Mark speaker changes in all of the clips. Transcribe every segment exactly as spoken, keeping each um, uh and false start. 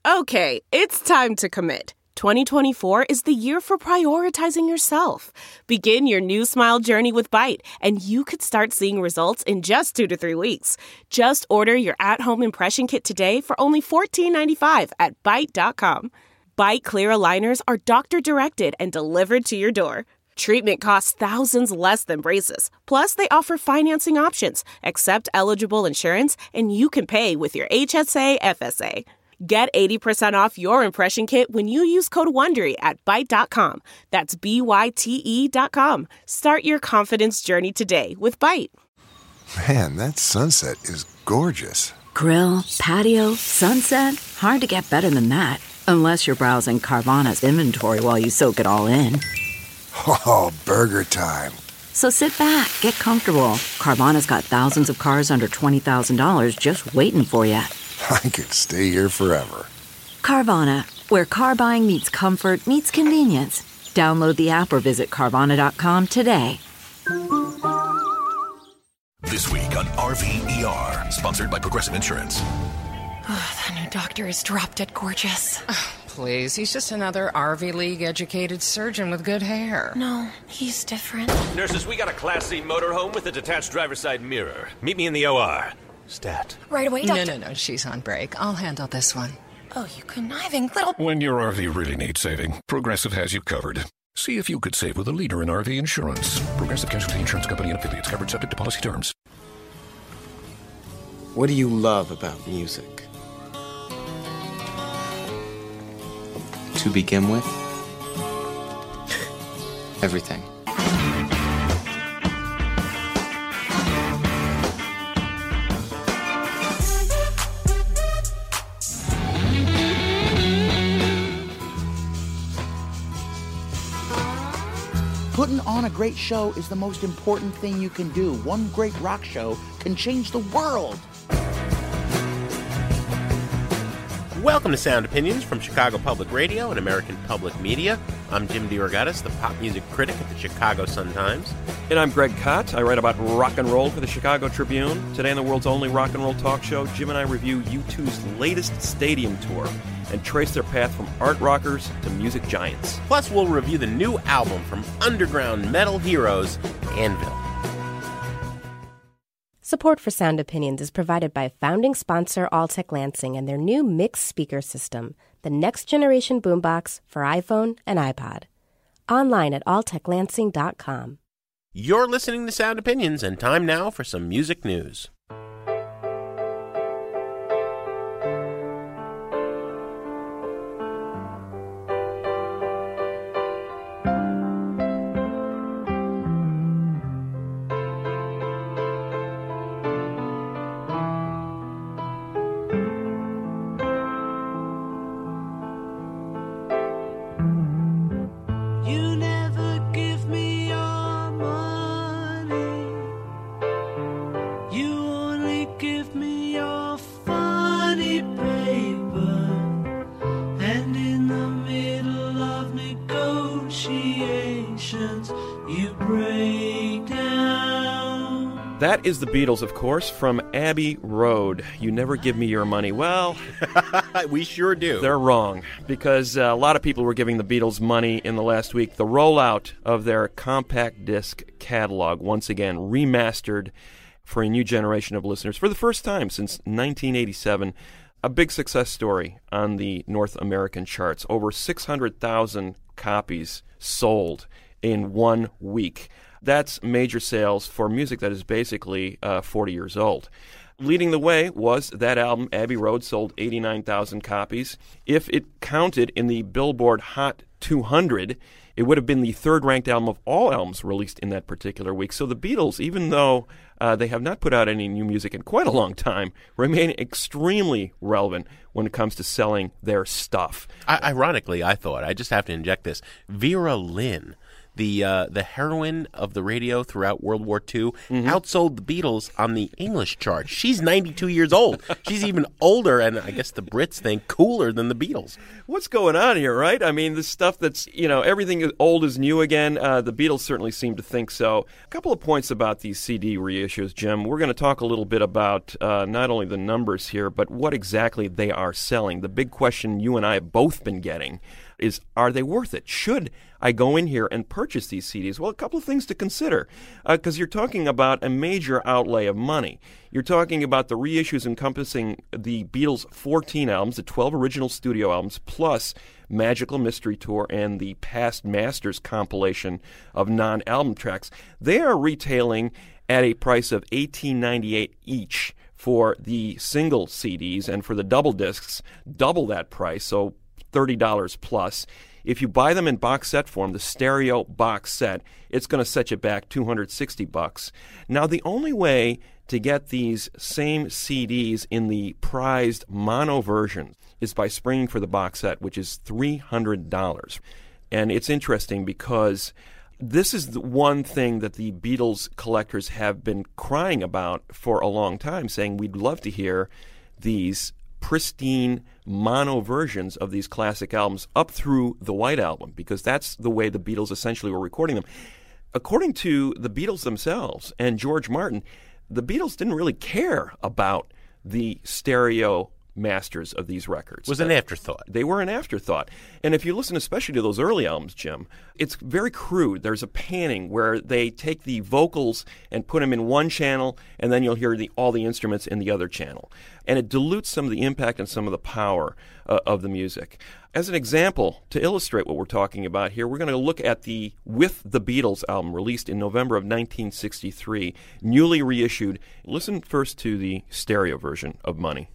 Speaker 1: Okay, it's time to commit. twenty twenty-four is the year for prioritizing yourself. Begin your new smile journey with Byte, and you could start seeing results in just two to three weeks. Just order your at-home impression kit today for only fourteen ninety-five at byte dot com. Byte clear aligners are doctor-directed and delivered to your door. Treatment costs thousands less than braces. Plus, they offer financing options, accept eligible insurance, and you can pay with your H S A F S A. Get eighty percent off your impression kit when you use code WONDERY at byte dot com. That's B Y T E dot com. Start your confidence journey today with Byte.
Speaker 2: Man, that sunset is gorgeous.
Speaker 3: Grill, patio, sunset. Hard to get better than that. Unless you're browsing Carvana's inventory while you soak it all in.
Speaker 2: Oh, burger time.
Speaker 3: So sit back, get comfortable. Carvana's got thousands of cars under twenty thousand dollars just waiting for you.
Speaker 2: I could stay here forever.
Speaker 3: Carvana, where car buying meets comfort, meets convenience. Download the app or visit Carvana dot com today.
Speaker 4: This week on R V E R, sponsored by Progressive Insurance.
Speaker 5: Oh, that new doctor is drop dead gorgeous.
Speaker 6: Oh, please, he's just another R V League-educated surgeon with good hair.
Speaker 5: No, he's different.
Speaker 7: Nurses, we got a Class C motorhome with a detached driver's side mirror. Meet me in the O R. Stat.
Speaker 5: Right away, doctor.
Speaker 6: No, no, no, she's on break. I'll handle this one.
Speaker 5: Oh, you conniving little...
Speaker 4: When your R V really needs saving, Progressive has you covered. See if you could save with a leader in R V insurance. Progressive Casualty Insurance Company and affiliates, covered subject to policy terms.
Speaker 8: What do you love about music? To begin with, everything.
Speaker 9: Putting on a great show is the most important thing you can do. One great rock show can change the world.
Speaker 10: Welcome to Sound Opinions from Chicago Public Radio and American Public Media. I'm Jim DeOrgatis, the pop music critic at the Chicago Sun-Times.
Speaker 11: And I'm Greg Kot. I write about rock and roll for the Chicago Tribune. Today on the world's only rock and roll talk show, Jim and I review U two's latest stadium tour and trace their path from art rockers to music giants.
Speaker 10: Plus, we'll review the new album from underground metal heroes, Anvil.
Speaker 12: Support for Sound Opinions is provided by founding sponsor Altec Lansing and their new mixed speaker system, the next generation boombox for iPhone and iPod. Online at altec lansing dot com.
Speaker 10: You're listening to Sound Opinions, and time now for some music news.
Speaker 11: That is the Beatles, of course, from Abbey Road. You Never Give Me Your Money. Well,
Speaker 10: we sure do.
Speaker 11: They're wrong, because uh, a lot of people were giving the Beatles money in the last week. The rollout of their compact disc catalog, once again remastered for a new generation of listeners for the first time since nineteen eighty-seven. A big success story on the North American charts. Over six hundred thousand copies sold in one week. That's major sales for music that is basically uh, forty years old. Leading the way was that album, Abbey Road, sold eighty-nine thousand copies. If it counted in the Billboard Hot two hundred, it would have been the third-ranked album of all albums released in that particular week. So the Beatles, even though uh, they have not put out any new music in quite a long time, remain extremely relevant when it comes to selling their stuff.
Speaker 10: I- ironically, I thought, I just have to inject this, Vera Lynn, the uh, the heroine of the radio throughout World War Two,
Speaker 11: mm-hmm.
Speaker 10: outsold the Beatles on the English chart. She's ninety-two years old. She's even older, and I guess the Brits think cooler than the Beatles.
Speaker 11: What's going on here, right? I mean, this stuff that's, you know, everything old is new again. Uh, the Beatles certainly seem to think so. A couple of points about these C D reissues, Jim. We're going to talk a little bit about uh, not only the numbers here, but what exactly they are selling. The big question you and I have both been getting is, are they worth it? Should I go in here and purchase these C Ds? Well, a couple of things to consider, because uh, you're talking about a major outlay of money. You're talking about the reissues encompassing the Beatles' fourteen albums, the twelve original studio albums, plus Magical Mystery Tour and the Past Masters compilation of non-album tracks. They are retailing at a price of eighteen ninety-eight each for the single C Ds, and for the double discs, double that price, so thirty dollars plus. If you buy them in box set form, the stereo box set, it's going to set you back two hundred sixty bucks. Now, the only way to get these same C Ds in the prized mono version is by springing for the box set, which is three hundred dollars. And it's interesting because this is the one thing that the Beatles collectors have been crying about for a long time, saying we'd love to hear these pristine mono versions of these classic albums up through the White Album, because that's the way the Beatles essentially were recording them. According to the Beatles themselves and George Martin, the Beatles didn't really care about the stereo masters of these records.
Speaker 10: It was an afterthought.
Speaker 11: They were an afterthought. And if you listen especially to those early albums, Jim, it's very crude. There's a panning where they take the vocals and put them in one channel, and then you'll hear the, all the instruments in the other channel. And it dilutes some of the impact and some of the power uh, of the music. As an example, to illustrate what we're talking about here, we're going to look at the With the Beatles album, released in November of nineteen sixty-three, newly reissued. Listen first to the stereo version of Money.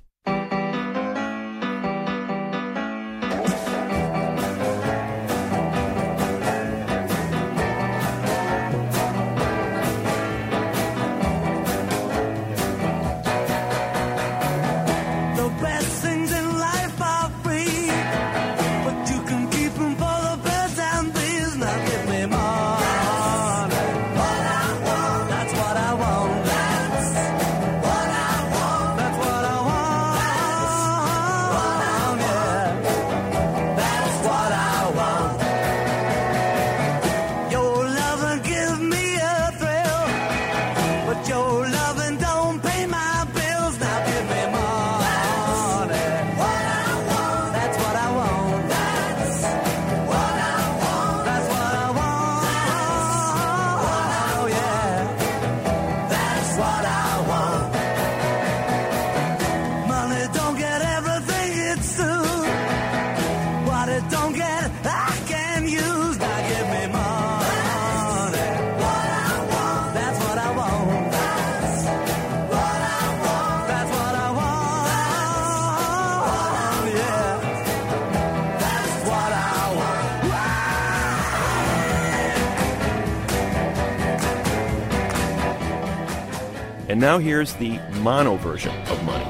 Speaker 11: And now here's the mono version of Money.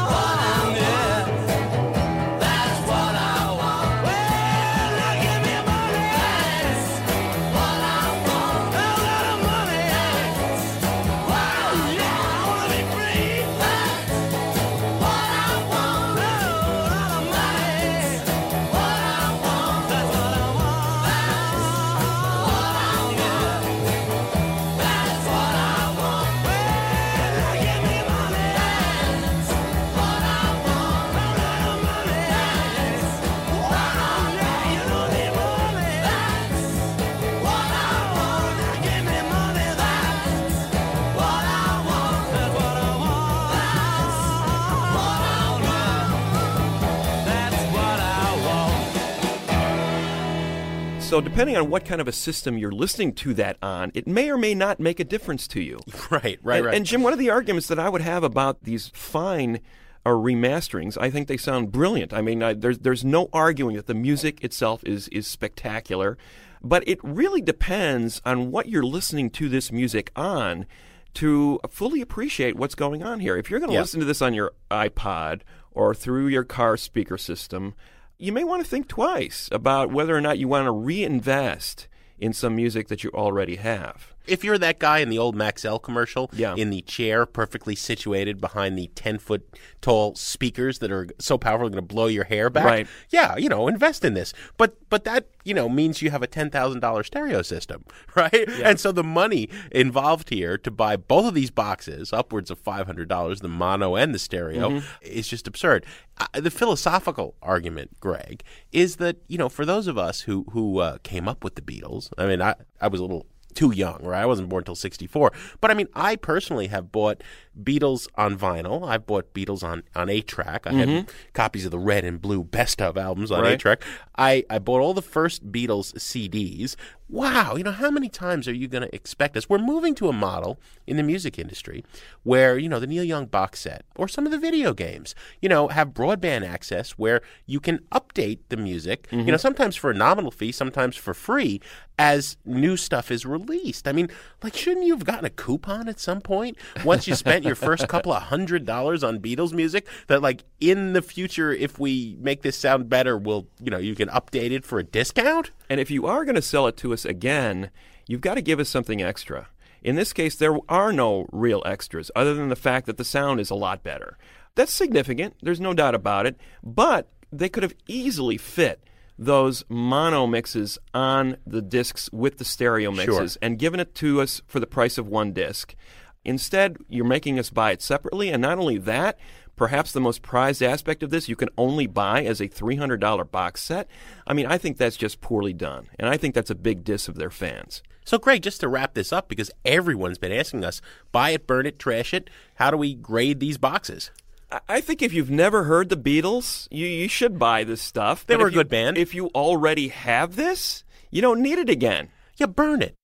Speaker 13: Give me
Speaker 11: So depending on what kind of a system you're listening to that on, it may or may not make a difference to you.
Speaker 10: Right, right,
Speaker 11: and,
Speaker 10: right.
Speaker 11: And Jim, one of the arguments that I would have about these fine uh, remasterings, I think they sound brilliant. I mean, I, there's there's no arguing that the music itself is is spectacular, but it really depends on what you're listening to this music on to fully appreciate what's going on here. If you're going to
Speaker 10: yeah.
Speaker 11: listen to this on your iPod or through your car speaker system, you may want to think twice about whether or not you want to reinvest in some music that you already have.
Speaker 10: If you're that guy in the old Maxell commercial,
Speaker 11: yeah.
Speaker 10: in the chair perfectly situated behind the ten-foot-tall speakers that are so powerful they're going to blow your hair back,
Speaker 11: right.
Speaker 10: yeah, you know, invest in this. But but that, you know, means you have a ten thousand dollars stereo system, right?
Speaker 11: Yeah.
Speaker 10: And so the money involved here to buy both of these boxes, upwards of five hundred dollars, the mono and the stereo, mm-hmm. is just absurd. Uh, the philosophical argument, Greg, is that, you know, for those of us who, who uh, came up with the Beatles, I mean, I, I was a little too young, right? I wasn't born until sixty-four. But I mean, I personally have bought Beatles on vinyl. I've bought Beatles on, on eight track. I mm-hmm. had copies of the red and blue best of albums on
Speaker 11: right.
Speaker 10: eight track. I, I bought all the first Beatles C Ds. Wow, you know, how many times are you going to expect us? We're moving to a model in the music industry where, you know, the Neil Young box set or some of the video games, you know, have broadband access where you can update the music, mm-hmm. you know, sometimes for a nominal fee, sometimes for free as new stuff is released. I mean, like, shouldn't you have gotten a coupon at some point once you spent your first couple of hundred dollars on Beatles music that, like, in the future, if we make this sound better, we'll, you know, you can update it for a discount?
Speaker 11: And if you are going to sell it to us again, you've got to give us something extra. In this case, there are no real extras other than the fact that the sound is a lot better. That's significant. There's no doubt about it. But they could have easily fit those mono mixes on the discs with the stereo mixes
Speaker 10: sure.
Speaker 11: and given it to us for the price of one disc. Instead, you're making us buy it separately. And not only that, perhaps the most prized aspect of this, you can only buy as a three hundred dollars box set. I mean, I think that's just poorly done. And I think that's a big diss of their fans.
Speaker 10: So, Greg, just to wrap this up, because everyone's been asking us, buy it, burn it, trash it, how do we grade these boxes?
Speaker 11: I think if you've never heard the Beatles, you, you should buy this stuff.
Speaker 10: They
Speaker 11: but
Speaker 10: were a
Speaker 11: you,
Speaker 10: good band.
Speaker 11: If you already have this, you don't need it again.
Speaker 10: Yeah, burn it.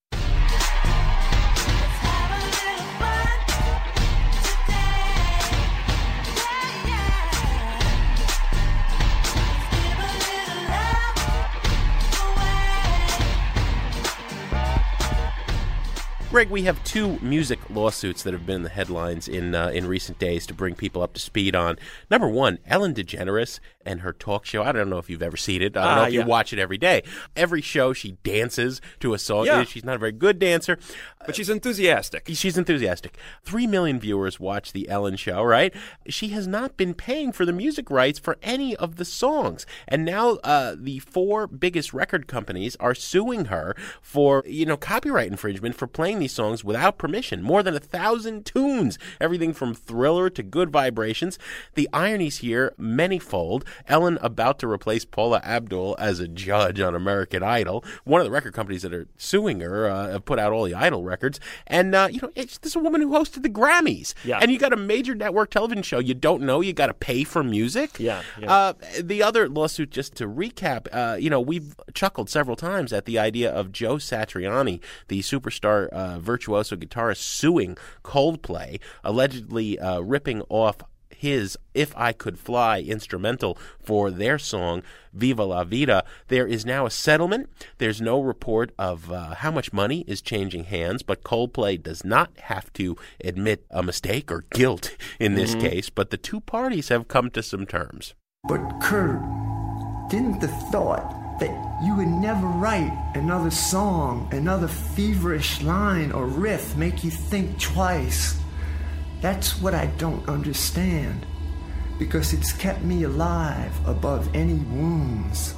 Speaker 10: Greg, we have two music lawsuits that have been in the headlines in uh, in recent days to bring people up to speed on. Number one, Ellen DeGeneres and her talk show. I don't know if you've ever seen it. I don't
Speaker 11: uh,
Speaker 10: know if
Speaker 11: yeah.
Speaker 10: you watch it every day. Every show she dances to a song.
Speaker 11: Yeah.
Speaker 10: She's not a very good dancer.
Speaker 11: But she's enthusiastic.
Speaker 10: She's enthusiastic. Three million viewers watch the Ellen show, right? She has not been paying for the music rights for any of the songs. And now uh, the four biggest record companies are suing her for, you know, copyright infringement for playing these songs without permission. More than a thousand tunes, everything from Thriller to Good Vibrations. The ironies here, manyfold. Ellen about to replace Paula Abdul as a judge on American Idol. One of the record companies that are suing her uh, have put out all the Idol records. And, uh, you know, it's, this is a woman who hosted the Grammys.
Speaker 11: Yeah.
Speaker 10: And you got a major network television show. You don't know you got to pay for music.
Speaker 11: Yeah. yeah.
Speaker 10: Uh, the other lawsuit, just to recap, uh, you know, we've chuckled several times at the idea of Joe Satriani, the superstar uh, virtuoso guitarist, suing Coldplay, allegedly uh, ripping off his If I Could Fly instrumental for their song Viva La Vida. There is now a settlement. There's no report of uh, how much money is changing hands, but Coldplay does not have to admit a mistake or guilt in this mm-hmm. case, but the two parties have come to some terms.
Speaker 13: But Kurt, didn't the thought that you would never write another song, another feverish line or riff make you think twice? That's what I don't understand, because it's kept me alive above any wounds.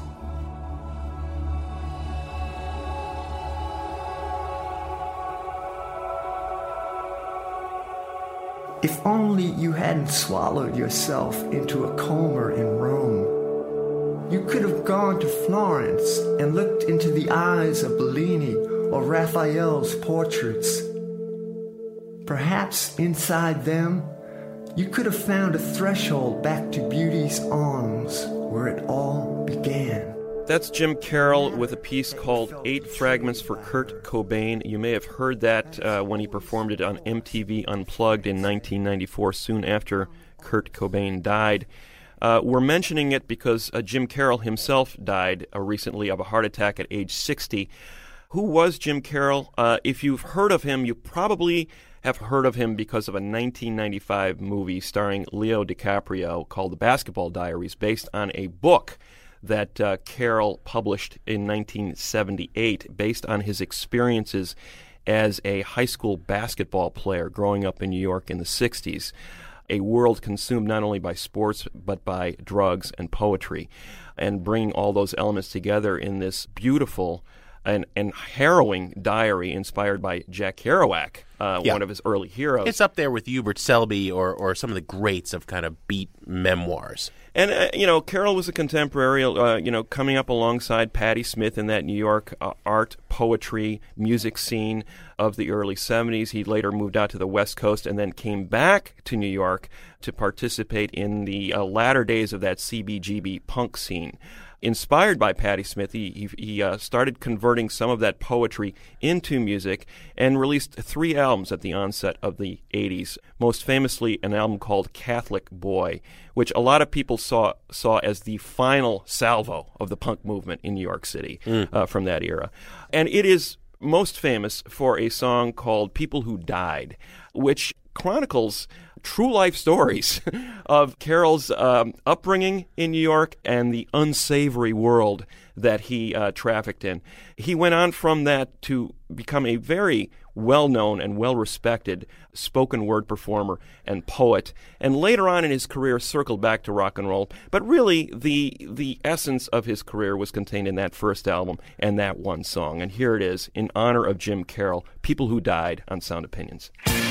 Speaker 13: If only you hadn't swallowed yourself into a coma in Rome. You could have gone to Florence and looked into the eyes of Bellini or Raphael's portraits. Perhaps inside them, you could have found a threshold back to beauty's arms where it all began.
Speaker 11: That's Jim Carroll with a piece called Eight Fragments for Kurt Cobain. You may have heard that uh, when he performed it on M T V Unplugged in nineteen ninety-four, soon after Kurt Cobain died. Uh, we're mentioning it because uh, Jim Carroll himself died uh, recently of a heart attack at age sixty. Who was Jim Carroll? Uh, if you've heard of him, you probably have heard of him because of a nineteen ninety-five movie starring Leo DiCaprio called The Basketball Diaries, based on a book that uh, Carroll published in nineteen seventy-eight, based on his experiences as a high school basketball player growing up in New York in the sixties, a world consumed not only by sports but by drugs and poetry, and bringing all those elements together in this beautiful and, and harrowing diary inspired by Jack Kerouac, uh,
Speaker 10: yeah.
Speaker 11: one of his early heroes.
Speaker 10: It's up there with Hubert Selby or, or some of the greats of kind of beat memoirs.
Speaker 11: And, uh, you know, Carroll was a contemporary, uh, you know, coming up alongside Patti Smith in that New York uh, art, poetry, music scene of the early seventies. He later moved out to the West Coast and then came back to New York to participate in the uh, latter days of that C B G B punk scene. Inspired by Patti Smith, he, he, he uh, started converting some of that poetry into music and released three albums at the onset of the eighties, most famously an album called Catholic Boy, which a lot of people saw saw as the final salvo of the punk movement in New York City mm. uh, from that era. And it is most famous for a song called People Who Died, which chronicles true life stories of Carroll's um, upbringing in New York and the unsavory world that he uh, trafficked in. He went on from that to become a very well-known and well-respected spoken word performer and poet, and later on in his career circled back to rock and roll. But really, the the essence of his career was contained in that first album and that one song. And here it is, in honor of Jim Carroll, People Who Died, on Sound Opinions.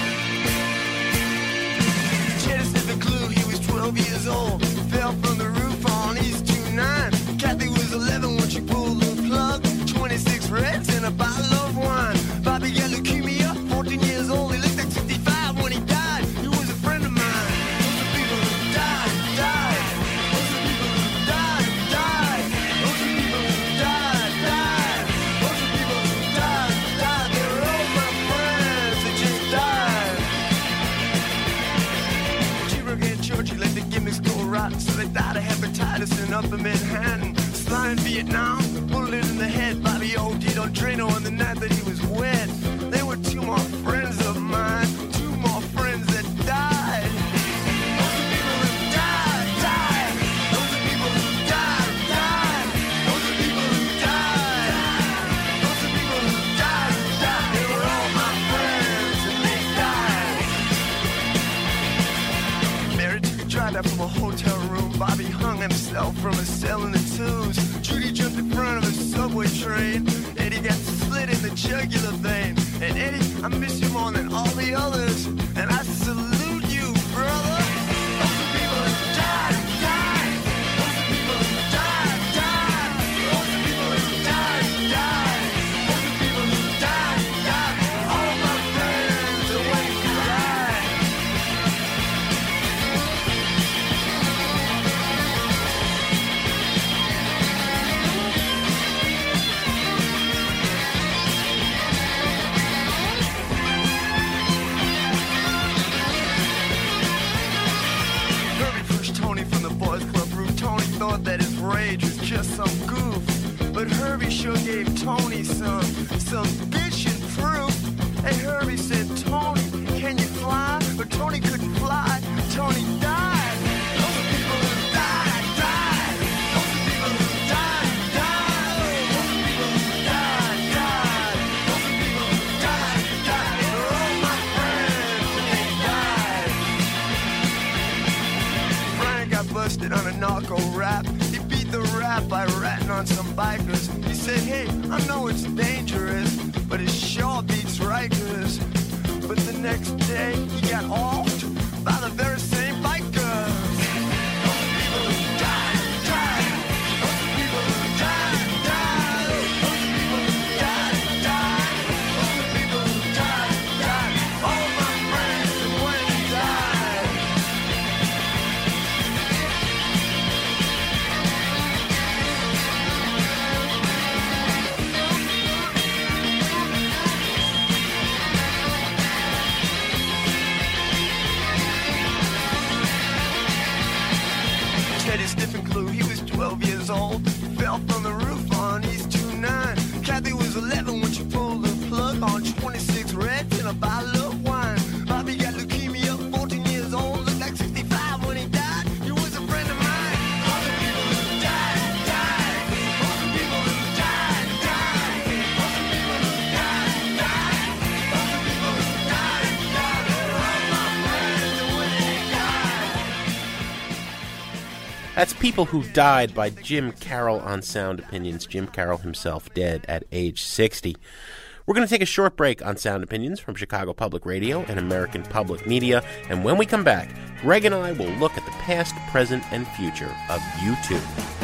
Speaker 14: The clue, he was twelve years old, fell from the roof on East two nine. Kathy was eleven when she pulled the plug, twenty-six reds and a bottle of wine. Bobby got leukemia, fourteen years old, he looked like sixty-five when he died. He was a friend of mine. Those are people who died, died. Those are people who died, died. Those are people who died, died. Those are people who died, died. They were all my friends that just died. Church, let the gimmicks go rotten, so they died of hepatitis in upper Manhattan. Sly in Vietnam, bullet in the head. Bobby O D'd on Drano on the night that he was wed. They were two more friends of mine, two more friends that died. Those are people who died, died. Those are people who died, died. Those are people who died. Those are people who died, died. They were all my friends and they died. Mary took a drive out from a hotel room. Bobby hung himself from a cell in the twos. Judy jumped in front of a subway train. Eddie got slit in the jugular vein. And Eddie, I miss you more than all the others. And I salute you, brother. Those are people who died, died. Those are people who died, died. Those are people who died, died. Those are people who died, died. All my friends are when you died. Thought that his rage was just some goof, but Herbie sure gave Tony some some bitchin' proof. Hey, Herbie said, Tony, can you fly? But Tony couldn't fly. Tony died. Those are people who died, died. Those are people who died, died. Those are people who died, died. Those are people who died, died. They were all my friends and they died. Brian got busted on a narco rap. He beat the rap by ratting on some bikers. He said, hey, I know it's dangerous, but it sure beats Rikers. But the next day, he got offed by the very same bikers. Those are people who died, died. Those are people who died, died. Those are people who died, died. Those are people who died, died. All my friends and when they died. and a bottle of wine. Bobby got leukemia, fourteen years old, looked like sixty-five when he died. He was a friend of mine. All the people who died, died. All the people who died, died. All the people who died, died. All the people who died, died. All my friends when they died.
Speaker 10: That's People Who Died by Jim Carroll on Sound Opinions. Jim Carroll himself dead at age sixty. We're going to take a short break on Sound Opinions from Chicago Public Radio and American Public Media, and when we come back, Greg and I will look at the past, present, and future of U two.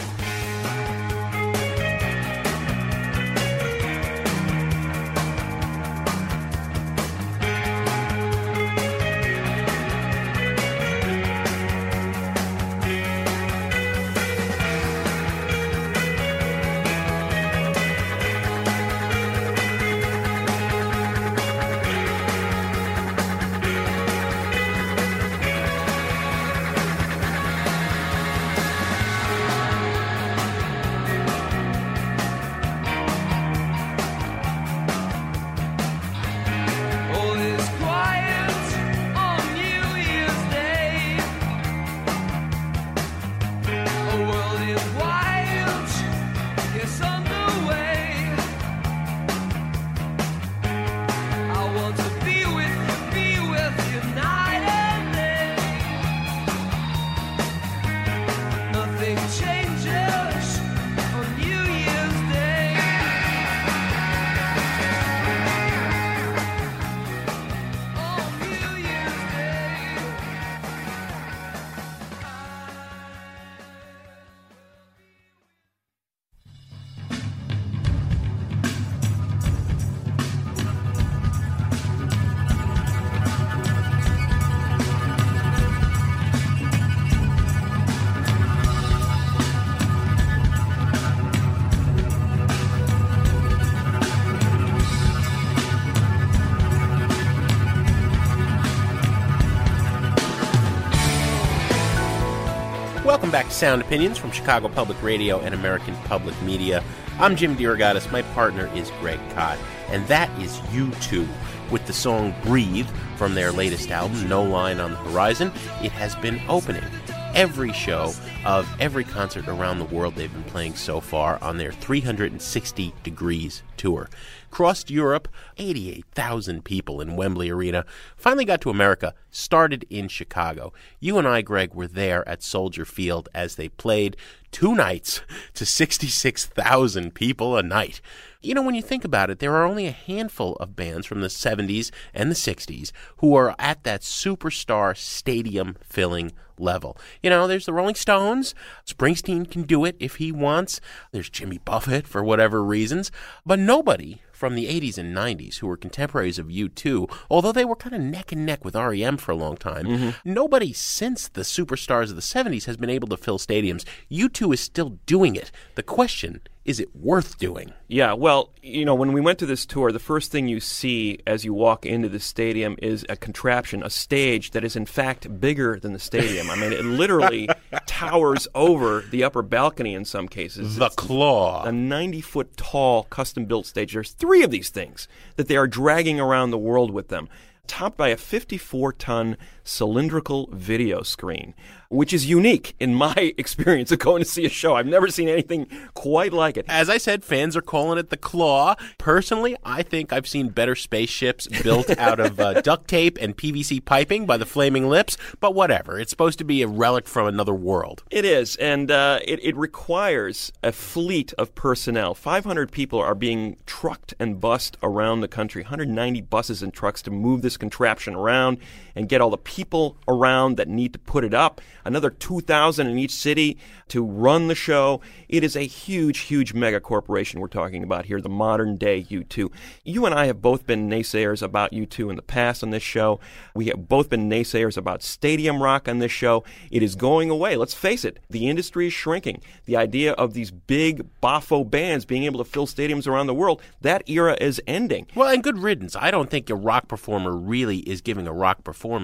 Speaker 10: Welcome back to Sound Opinions from Chicago Public Radio and American Public Media. I'm Jim DeRogatis. My partner is Greg Kot. And that is U two with the song Breathe from their latest album, No Line on the Horizon. It has been opening every show of every concert around the world they've been playing so far on their three hundred sixty Degrees tour. Crossed Europe, eighty-eight thousand people in Wembley Arena. Finally got to America, started in Chicago. You and I, Greg, were there at Soldier Field as they played two nights to sixty-six thousand people a night. You know, when you think about it, there are only a handful of bands from the seventies and the sixties who are at that superstar stadium-filling level. You know, there's the Rolling Stones. Springsteen can do it if he wants. There's Jimmy Buffett for whatever reasons. But nobody from the eighties and nineties who were contemporaries of U two, although they were kind of neck and neck with R E M for a long time, mm-hmm. nobody since the superstars of the seventies has been able to fill stadiums. U two is still doing it. The question, is it worth doing?
Speaker 11: Yeah, well, you know, when we went to this tour, the first thing you see as you walk into the stadium is a contraption, a stage that is in fact bigger than the stadium. I mean, it literally towers over the upper balcony in some cases.
Speaker 10: The
Speaker 11: it's
Speaker 10: Claw.
Speaker 11: A ninety-foot tall custom-built stage. There's three of these things that they are dragging around the world with them, topped by a fifty-four ton cylindrical video screen, which is unique in my experience of going to see a show. I've never seen anything quite like it.
Speaker 10: As I said, fans are calling it the Claw. Personally, I think I've seen better spaceships built out of uh, duct tape and P V C piping by the Flaming Lips, but whatever. It's supposed to be a relic from another world.
Speaker 11: It is, and uh, it, it requires a fleet of personnel. five hundred people are being trucked and bussed around the country, one hundred ninety buses and trucks to move this contraption around and get all the people around that need to put it up. Another two thousand in each city to run the show. It is a huge, huge mega corporation we're talking about here, the modern day U two. You and I have both been naysayers about U two in the past on this show. We have both been naysayers about stadium rock on this show. It is going away. Let's face it, the industry is shrinking. The idea of these big boffo bands being able to fill stadiums around the world, that era is ending.
Speaker 10: Well, and good riddance. I don't think a rock performer really is giving a rock performance if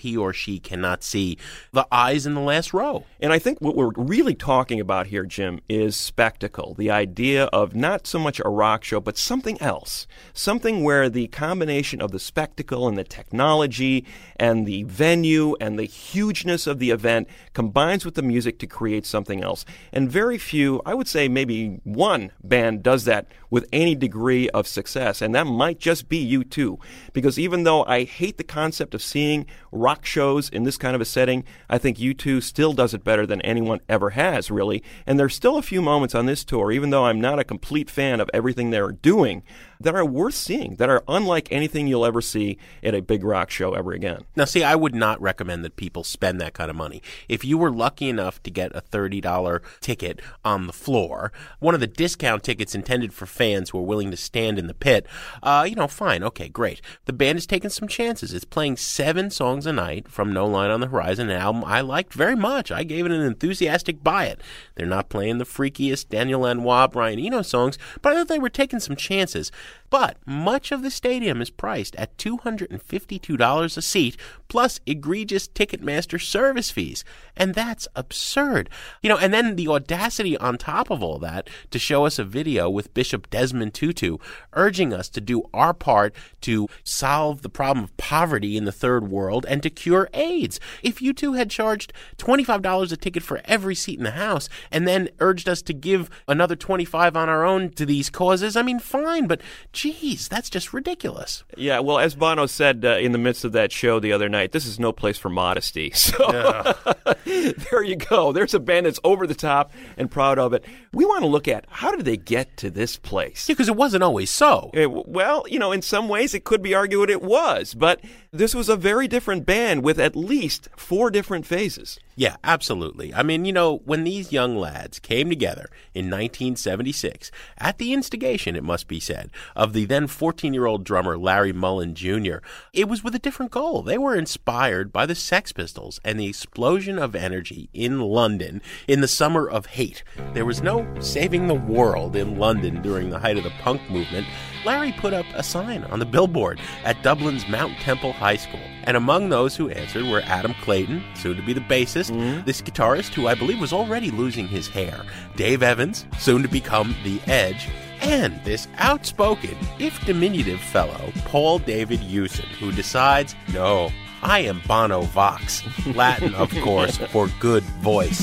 Speaker 10: he or she cannot see the eyes in the last row.
Speaker 11: And I think what we're really talking about here, Jim, is spectacle. The idea of not so much a rock show, but something else. Something where the combination of the spectacle and the technology and the venue and the hugeness of the event combines with the music to create something else. And very few, I would say maybe one band does that with any degree of success. And that might just be U two. Because even though I hate the concept of seeing rock shows in this kind of a setting, I think U two still does it better than anyone ever has, really. And there's still a few moments on this tour, even though I'm not a complete fan of everything they're doing, that are worth seeing, that are unlike anything you'll ever see at a big rock show ever again.
Speaker 10: Now, see, I would not recommend that people spend that kind of money. If you were lucky enough to get a thirty dollars ticket on the floor, one of the discount tickets intended for fans who are willing to stand in the pit, uh, you know, fine, okay, great. The band has taken some chances. It's playing seven songs a night from No Line on the Horizon, an album I liked very much. I gave it an enthusiastic buy it. They're not playing the freakiest Daniel Lanois, Brian Eno songs, but I thought they were taking some chances. But much of the stadium is priced at two hundred fifty-two dollars a seat, plus egregious Ticketmaster service fees. And that's absurd. You know, and then the audacity on top of all that to show us a video with Bishop Desmond Tutu urging us to do our part to solve the problem of poverty in the third world and to cure AIDS. If U two had charged twenty-five dollars a ticket for every seat in the house and then urged us to give another twenty-five dollars on our own to these causes, I mean, fine, but geez, that's just ridiculous.
Speaker 11: Yeah, well, as Bono said uh, in the midst of that show the other night, this is no place for modesty. So
Speaker 10: Yeah.
Speaker 11: there you go. There's a band that's over the top and proud of it. We want to look at how did they get to this place?
Speaker 10: Yeah, because it wasn't always so.
Speaker 11: It, well, you know, in some ways it could be argued it was, but this was a very different band with at least four different phases.
Speaker 10: Yeah, absolutely. I mean, you know, when these young lads came together in nineteen seventy-six, at the instigation, it must be said, of the then fourteen-year-old drummer Larry Mullen Junior, it was with a different goal. They were inspired by the Sex Pistols and the explosion of energy in London in the summer of hate. There was no saving the world in London during the height of the punk movement. Larry put up a sign on the billboard at Dublin's Mount Temple High School. And among those who answered were Adam Clayton, soon to be the bassist, mm-hmm. this guitarist who I believe was already losing his hair, Dave Evans, soon to become The Edge, and this outspoken, if diminutive fellow, Paul David Hewson, who decides, no, I am Bono Vox, Latin, of course, for good voice.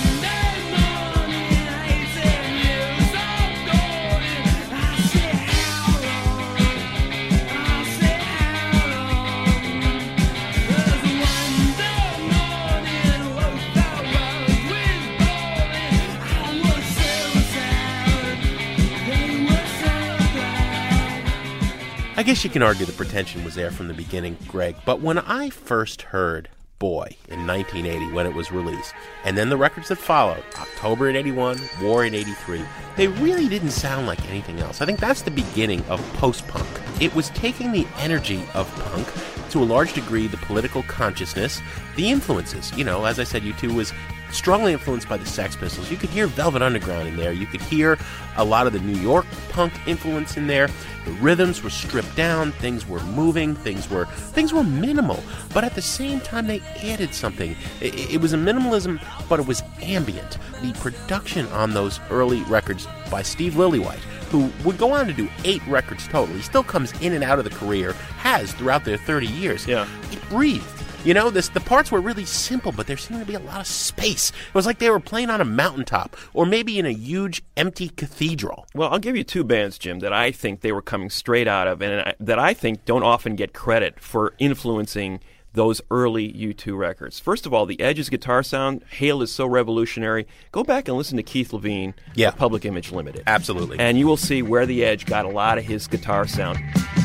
Speaker 10: I guess you can argue the pretension was there from the beginning, Greg, but when I first heard Boy in nineteen eighty when it was released, and then the records that followed, October in eighty-one, War in eighty-three, they really didn't sound like anything else. I think that's the beginning of post-punk. It was taking the energy of punk, to a large degree the political consciousness, the influences. You know, as I said, U two was strongly influenced by the Sex Pistols. You could hear Velvet Underground in there. You could hear a lot of the New York punk influence in there. The rhythms were stripped down. Things were moving. Things were things were minimal. But at the same time, they added something. It, it was a minimalism, but it was ambient. The production on those early records by Steve Lillywhite, who would go on to do eight records total. He still comes in and out of the career, has throughout their thirty years.
Speaker 11: Yeah.
Speaker 10: It breathed. You know, this, the parts were really simple, but there seemed to be a lot of space. It was like they were playing on a mountaintop, or maybe in a huge, empty cathedral.
Speaker 11: Well, I'll give you two bands, Jim, that I think they were coming straight out of, and I, that I think don't often get credit for influencing those early U two records. First of all, the Edge's guitar sound, Hail is so revolutionary. Go back and listen to Keith Levine,
Speaker 10: yeah.
Speaker 11: Public Image Limited.
Speaker 10: Absolutely.
Speaker 11: And you will see where the Edge got a lot of his guitar sound.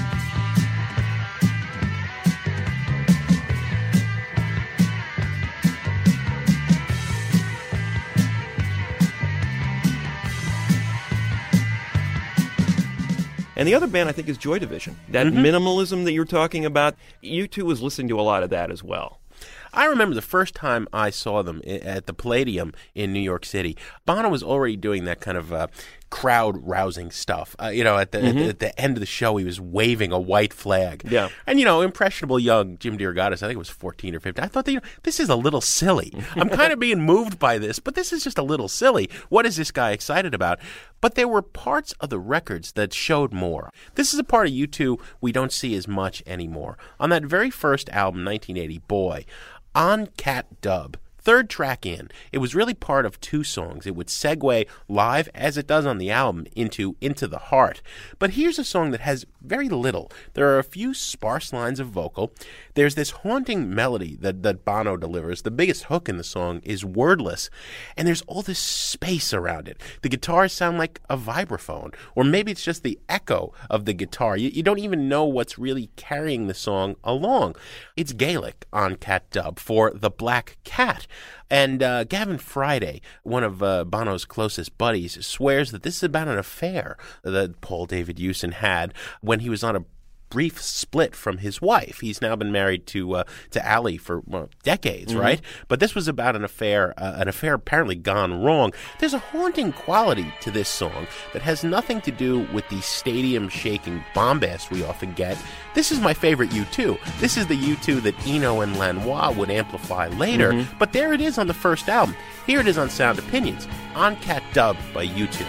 Speaker 11: And the other band, I think, is Joy Division. That mm-hmm. minimalism that you're talking about, U two was listening to a lot of that as well.
Speaker 10: I remember the first time I saw them at the Palladium in New York City. Bono was already doing that kind of uh, crowd-rousing stuff. Uh, you know, at the,
Speaker 11: Mm-hmm.
Speaker 10: at the at the end of the show, he was waving a white flag.
Speaker 11: Yeah.
Speaker 10: And, you know, impressionable young Jim DeRogatis, I think it was fourteen or fifteen. I thought, that, you know, this is a little silly. I'm kind of being moved by this, but this is just a little silly. What is this guy excited about? But there were parts of the records that showed more. This is a part of U two we don't see as much anymore. On that very first album, nineteen eighty, Boy, on Cat Dub, third track in, it was really part of two songs. It would segue live, as it does on the album, into Into the Heart. But here's a song that has very little. There are a few sparse lines of vocal. There's this haunting melody that, that Bono delivers. The biggest hook in the song is wordless. And there's all this space around it. The guitars sound like a vibraphone. Or maybe it's just the echo of the guitar. You, you don't even know what's really carrying the song along. It's Gaelic on Cat Dub for The Black Cat. And uh, Gavin Friday, one of uh, Bono's closest buddies, swears that this is about an affair that Paul David Hewson had when he was on a brief split from his wife. He's now been married to uh, to Ali for well, decades, mm-hmm. right? But this was about an affair, uh, an affair apparently gone wrong. There's a haunting quality to this song that has nothing to do with the stadium-shaking bombast we often get. This is my favorite U two. This is the U two that Eno and Lanois would amplify later, mm-hmm. but there it is on the first album. Here it is on Sound Opinions, on Cat Dub by U two.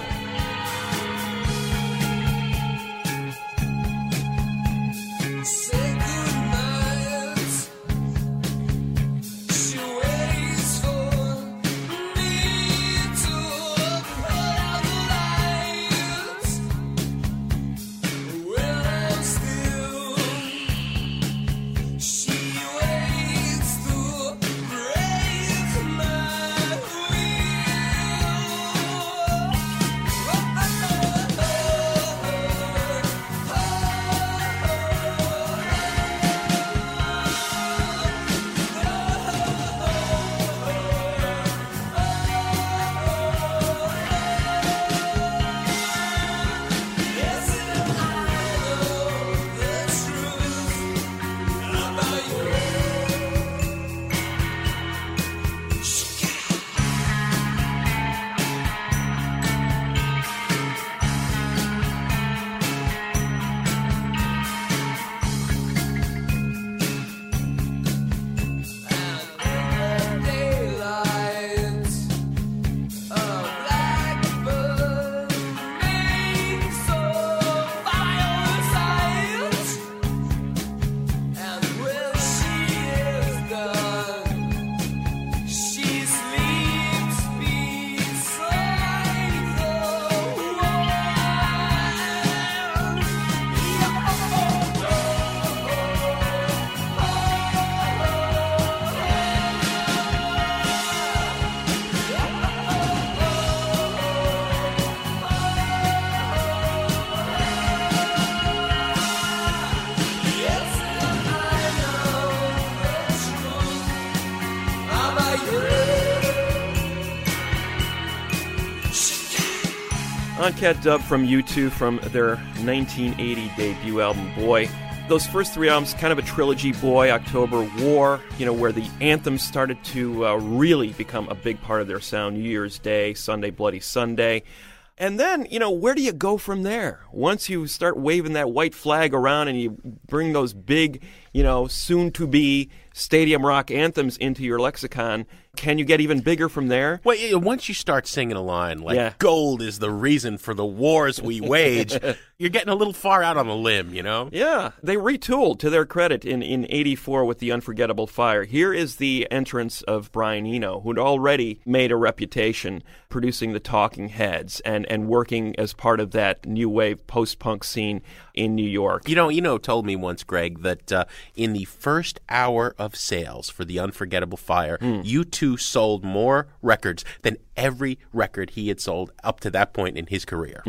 Speaker 11: On Cat Dub from U two from their nineteen eighty debut album, Boy. Those first three albums, kind of a trilogy, Boy, October, War, you know, where the anthems started to uh, really become a big part of their sound. New Year's Day, Sunday, Bloody Sunday. And then, you know, where do you go from there? Once you start waving that white flag around and you bring those big, you know, soon-to-be stadium rock anthems into your lexicon, can you get even bigger from there?
Speaker 10: Well, yeah, once you start singing a line like,
Speaker 11: yeah.
Speaker 10: gold is the reason for the wars we wage, you're getting a little far out on the limb, you know?
Speaker 11: Yeah, they retooled, to their credit, in, in eighty-four with The Unforgettable Fire. Here is the entrance of Brian Eno, who'd already made a reputation producing the Talking Heads and, and working as part of that new wave post-punk scene in New York.
Speaker 10: You know, Eno told me once, Greg, that uh, in the first hour of sales for The Unforgettable Fire, mm. U two sold more records than every record he had sold up to that point in his career.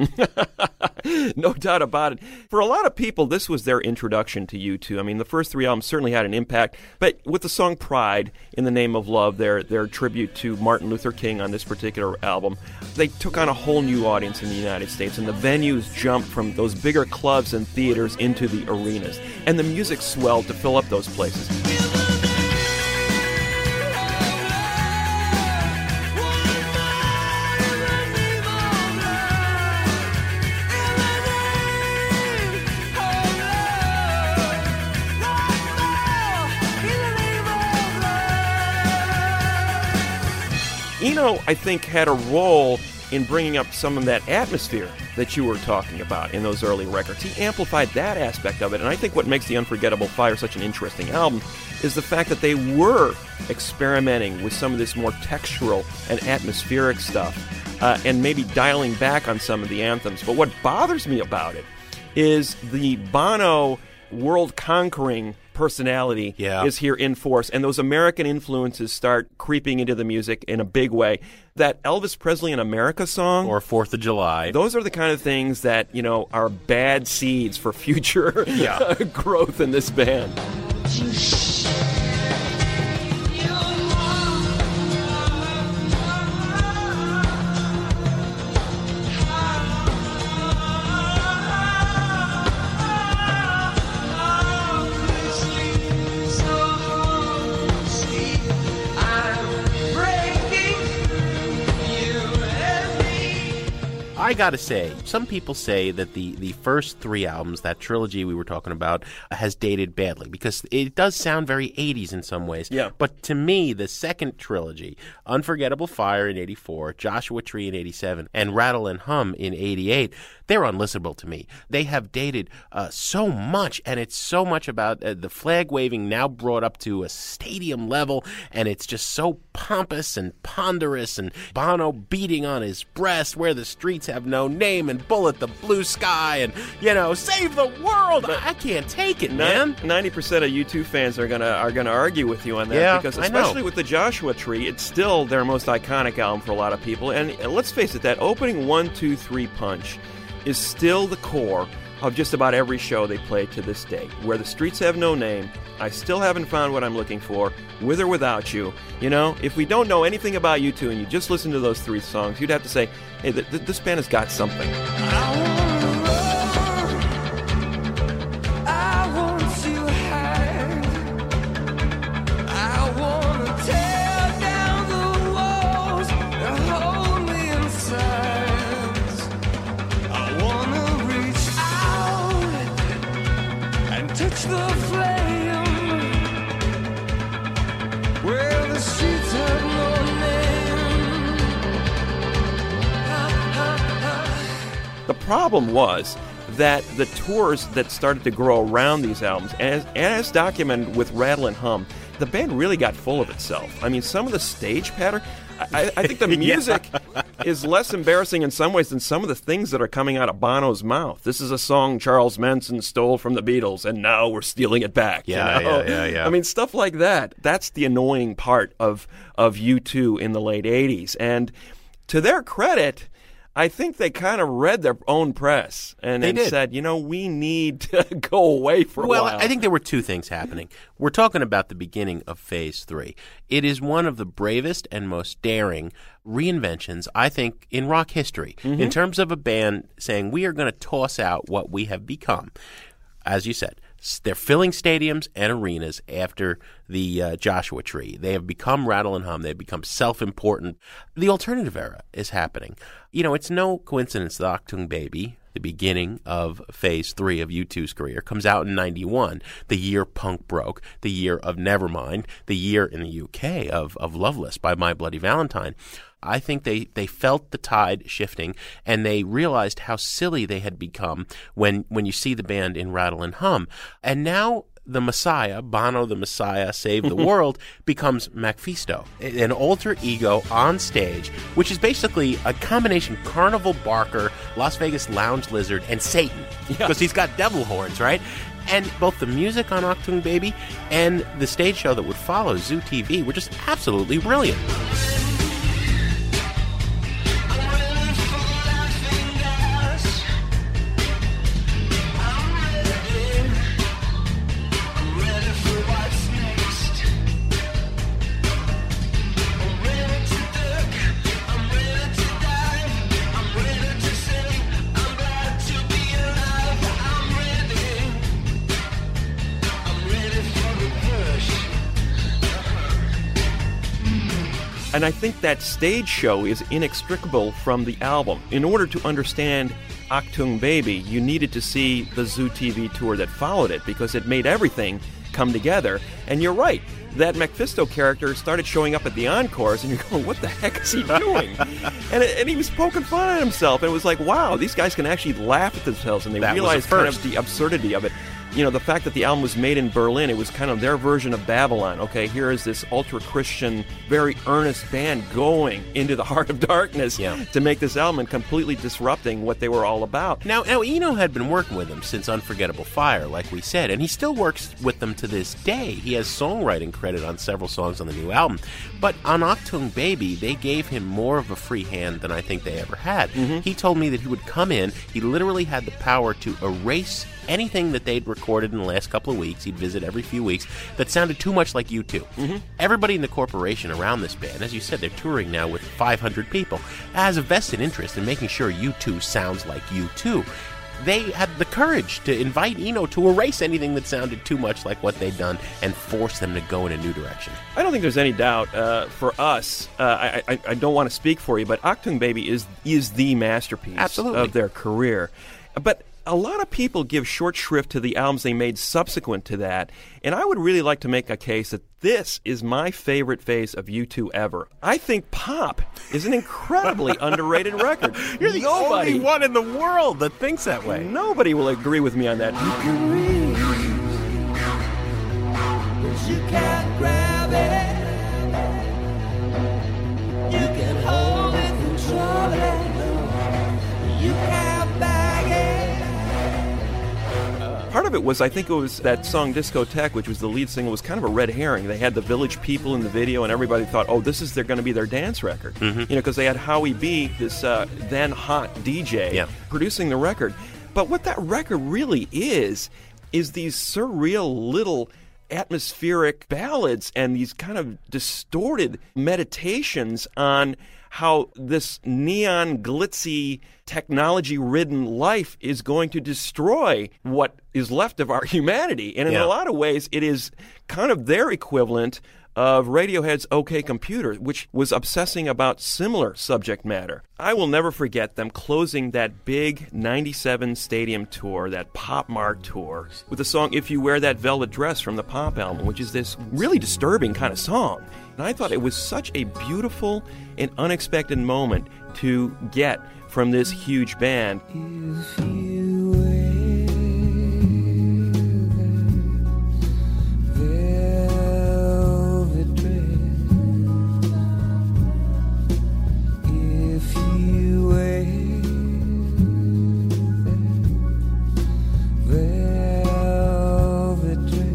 Speaker 11: No doubt about it. For a lot of people, this was their introduction to U two. I mean, the first three albums certainly had an impact, but with the song Pride, In the Name of Love, their, their tribute to Martin Luther King on this particular album, they took on a whole new audience in the United States, and the venues jumped from those bigger clubs and theaters into the arenas, and the music swelled to fill up those places. Eno, I think, had a role in bringing up some of that atmosphere that you were talking about in those early records. He amplified that aspect of it, and I think what makes The Unforgettable Fire such an interesting album is the fact that they were experimenting with some of this more textural and atmospheric stuff, uh, and maybe dialing back on some of the anthems. But what bothers me about it is the Bono world-conquering personality
Speaker 10: yeah.
Speaker 11: is here in force, and those American influences start creeping into the music in a big way. That Elvis Presley in America song,
Speaker 10: or Fourth of July,
Speaker 11: those are the kind of things that, you know, are bad seeds for future
Speaker 10: yeah.
Speaker 11: growth in this band.
Speaker 10: I gotta say, some people say that the, the first three albums, that trilogy we were talking about, has dated badly because it does sound very eighties in some ways.
Speaker 11: Yeah.
Speaker 10: But to me, the second trilogy, Unforgettable Fire in eighty-four, Joshua Tree in eighty-seven, and Rattle and Hum in eighty-eight, they're unlistenable to me. They have dated uh, so much, and it's so much about uh, the flag waving now brought up to a stadium level, and it's just so pompous and ponderous, and Bono beating on his breast where the streets have no name, and Bullet the Blue Sky, and, you know, save the world. I, I can't take it, man.
Speaker 11: ninety percent of U two fans are gonna are gonna argue with you on that,
Speaker 10: yeah,
Speaker 11: because
Speaker 10: I know.
Speaker 11: especially with the Joshua Tree, it's still their most iconic album for a lot of people. And let's face it, that opening one, two, three punch is still the core of just about every show they play to this day. Where the Streets Have No Name, I Still Haven't Found What I'm Looking For, With or Without You. You know, if we don't know anything about U two and you just listen to those three songs, you'd have to say, hey, th- th- this band has got something. The problem was that the tours that started to grow around these albums, as, as documented with Rattle and Hum, the band really got full of itself. I mean, some of the stage pattern, I, I think the music
Speaker 10: yeah.
Speaker 11: is less embarrassing in some ways than some of the things that are coming out of Bono's mouth. This is a song Charles Manson stole from the Beatles, and now we're stealing it back.
Speaker 10: Yeah,
Speaker 11: you know?
Speaker 10: yeah, yeah, yeah.
Speaker 11: I mean, stuff like that. That's the annoying part of, of U two in the late eighties. And to their credit, I think they kind of read their own press and, and said, you know, we need to go away for a
Speaker 10: well,
Speaker 11: while.
Speaker 10: Well, I think there were two things happening. We're talking about the beginning of Phase three. It is one of the bravest and most daring reinventions, I think, in rock history, mm-hmm. in terms of a band saying, we are going to toss out what we have become. As you said, they're filling stadiums and arenas after the uh, Joshua Tree. They have become Rattle and Hum. They've become self-important. The alternative era is happening. You know, it's no coincidence that Achtung Baby, the beginning of Phase three of U two's career, comes out in ninety-one, the year punk broke, the year of Nevermind, the year in the U K of, of Loveless by My Bloody Valentine. I think they, they felt the tide shifting, and they realized how silly they had become when, when you see the band in Rattle and Hum. And now the Messiah, Bono the Messiah, Save the World, becomes Macfisto, an alter ego on stage, which is basically a combination Carnival Barker, Las Vegas Lounge Lizard, and Satan, because yeah. he's got devil horns, right? And both the music on Achtung Baby and the stage show that would follow, Zoo T V, were just absolutely brilliant.
Speaker 11: And I think that stage show is inextricable from the album. In order to understand Achtung Baby, you needed to see the Zoo T V tour that followed it, because it made everything come together. And you're right. That Mephisto character started showing up at the encores, and you're going, what the heck is he doing? and and he was poking fun at himself, and it was like, wow, these guys can actually laugh at themselves, and they
Speaker 10: that
Speaker 11: realize kind of the absurdity of it. You know, the fact that the album was made in Berlin, it was kind of their version of Babylon. Okay, here is this ultra-Christian, very earnest band going into the heart of darkness
Speaker 10: yeah.
Speaker 11: to make this album and completely disrupting what they were all about.
Speaker 10: Now, now, Eno had been working with them since Unforgettable Fire, like we said, and he still works with them to this day. He has songwriting credit on several songs on the new album. But on Achtung Baby, they gave him more of a free hand than I think they ever had.
Speaker 11: Mm-hmm.
Speaker 10: He told me that he would come in, he literally had the power to erase anything that they'd recorded in the last couple of weeks, he'd visit every few weeks, that sounded too much like U two.
Speaker 11: Mm-hmm.
Speaker 10: Everybody in the corporation around this band, as you said, they're touring now with five hundred people, has a vested interest in making sure U two sounds like U two. They had the courage to invite Eno to erase anything that sounded too much like what they'd done and force them to go in a new direction.
Speaker 11: I don't think there's any doubt. Uh, for us, uh, I, I, I don't want to speak for you, but Achtung Baby is is the masterpiece
Speaker 10: Absolutely.
Speaker 11: of their career. But a lot of people give short shrift to the albums they made subsequent to that, and I would really like to make a case that this is my favorite phase of U two ever. I think Pop is an incredibly underrated record.
Speaker 10: You're the
Speaker 11: nobody,
Speaker 10: only one in the world that thinks that way.
Speaker 11: Nobody will agree with me on that.
Speaker 14: You can reach, but you can't grab it. You can hold it, control it. You can't bag it.
Speaker 11: Part of it was, I think it was that song Discotheque, which was the lead single, was kind of a red herring. They had the Village People in the video, and everybody thought, oh, this is they're going to be their dance record.
Speaker 10: Mm-hmm.
Speaker 11: You know, because they had Howie B, this uh, then hot D J,
Speaker 10: yeah.
Speaker 11: producing the record. But what that record really is, is these surreal little atmospheric ballads and these kind of distorted meditations on how this neon glitzy technology-ridden life is going to destroy what is left of our humanity. And in
Speaker 10: yeah.
Speaker 11: a lot of ways, it is kind of their equivalent of Radiohead's OK Computer, which was obsessing about similar subject matter. I will never forget them closing that big ninety-seven stadium tour, that Pop Mart tour, with the song If You Wear That Velvet Dress from the Pop album, which is this really disturbing kind of song. And I thought it was such a beautiful and unexpected moment to get from this huge band.
Speaker 14: If you wear that velvet dress, if you wear that velvet dress,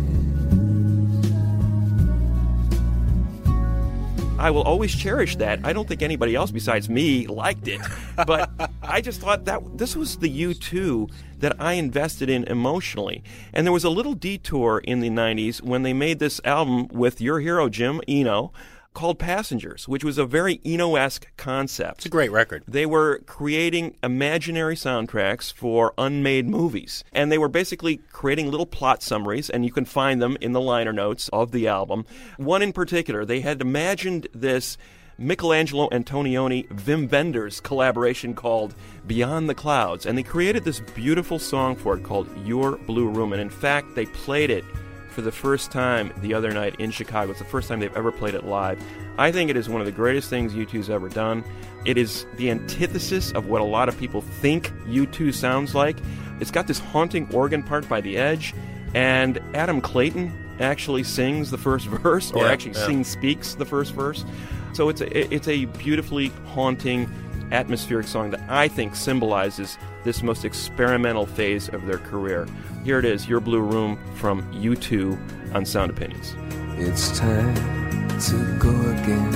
Speaker 11: I will always cherish that. I don't think anybody else besides me liked it, but I just thought that this was the U two that I invested in emotionally. And there was a little detour in the nineties when they made this album with your hero, Jim, Eno, called Passengers, which was a very Eno-esque concept.
Speaker 10: It's a great record.
Speaker 11: They were creating imaginary soundtracks for unmade movies. And they were basically creating little plot summaries, and you can find them in the liner notes of the album. One in particular, they had imagined this Michelangelo Antonioni Wim Wenders collaboration called Beyond the Clouds, and they created this beautiful song for it called Your Blue Room. And in fact, they played it for the first time the other night in Chicago. It's the first time they've ever played it live. I think it is one of the greatest things U two's ever done. It is the antithesis of what a lot of people think U two sounds like. It's got this haunting organ part by the Edge, and Adam Clayton actually sings the first verse, or
Speaker 10: yeah,
Speaker 11: actually
Speaker 10: yeah.
Speaker 11: sings, speaks the first verse. So it's a, it's a beautifully haunting, atmospheric song that I think symbolizes this most experimental phase of their career. Here it is, Your Blue Room from U two on Sound Opinions.
Speaker 14: It's time to go again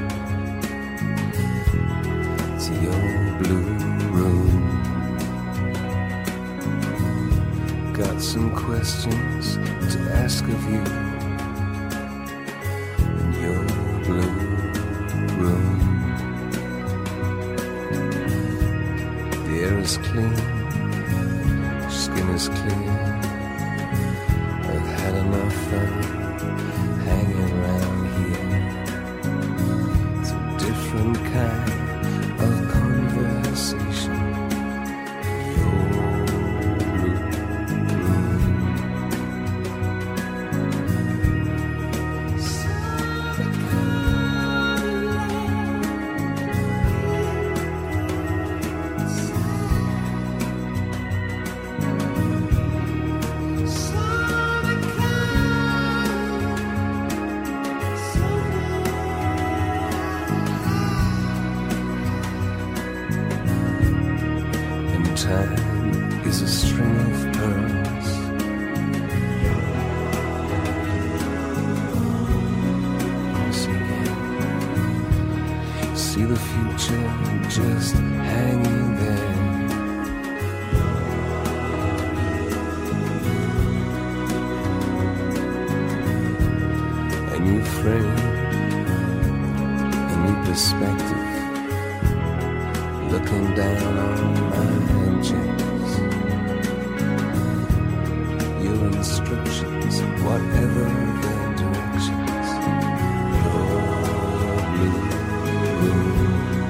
Speaker 14: to your blue room. Got some questions to ask of you in your blue room. The air is clean, skin is clear. I've had enough fun hanging around here. It's a different kind of conversation. Your blue room.
Speaker 15: the future just hanging there. A new frame, a new perspective, looking down on my changes. Your instructions, whatever their directions. Your blue room.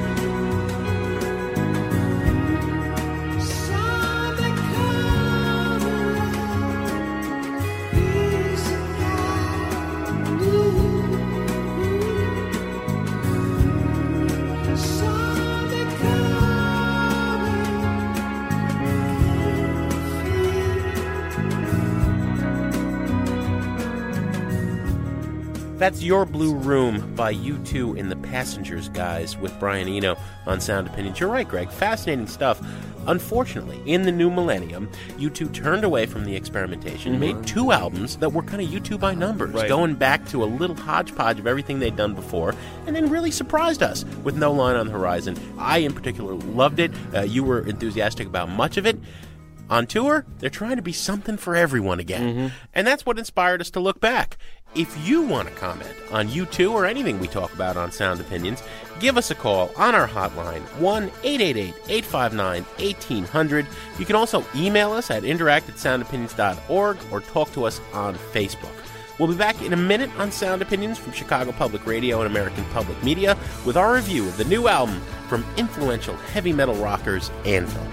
Speaker 10: That's Your Blue Room by U two in the Passengers, guys, with Brian Eno on Sound Opinions. You're right, Greg. Fascinating stuff. Unfortunately, in the new millennium, U two turned away from the experimentation, mm-hmm. made two albums that were kind of U two by numbers,
Speaker 11: right.
Speaker 10: going back to a little hodgepodge of everything they'd done before, and then really surprised us with No Line on the Horizon. I, in particular, loved it. Uh, you were enthusiastic about much of it. On tour, they're trying to be something for everyone again. Mm-hmm. And that's what inspired us to look back. If you want to comment on U two or anything we talk about on Sound Opinions, give us a call on our hotline, one eight eight eight, eight five nine, one eight zero zero. You can also email us at interact at sound opinions dot org or talk to us on Facebook. We'll be back in a minute on Sound Opinions from Chicago Public Radio and American Public Media with our review of the new album from influential heavy metal rockers Anvil.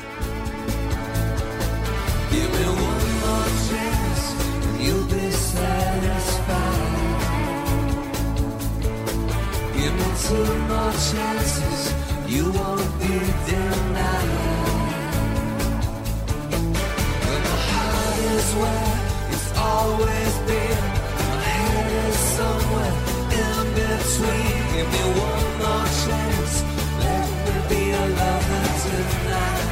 Speaker 15: Give me one more chance and you'll be satisfied. Give me two more chances, you won't be denied. When my heart is where it's always been, my head is somewhere in between. Give me one more chance, let me be a lover tonight.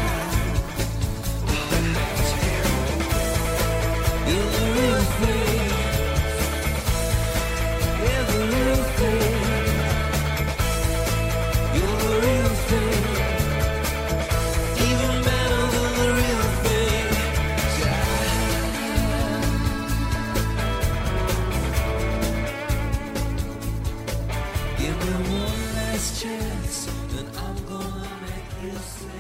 Speaker 15: You're the real thing. You're the real thing. You're the real thing. Even better than the real thing. Give me one last chance, and I'm gonna make you sing.